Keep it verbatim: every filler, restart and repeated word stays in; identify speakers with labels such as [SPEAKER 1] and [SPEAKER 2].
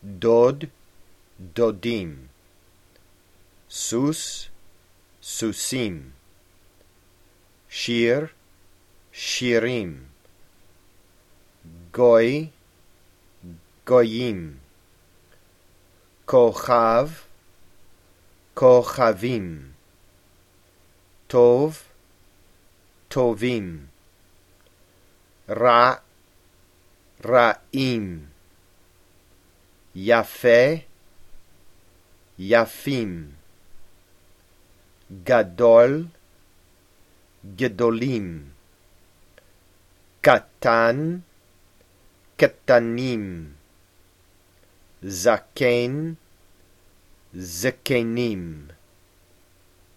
[SPEAKER 1] דוד, דודים, סוס, סוסים, שיר, שירים, גוי, גויים, כוכב, כוכבים, טוב, טובים, רע, רעים, יפה, יפים, גדול, גדולים, קטן, קטנים, זקן, זקנים.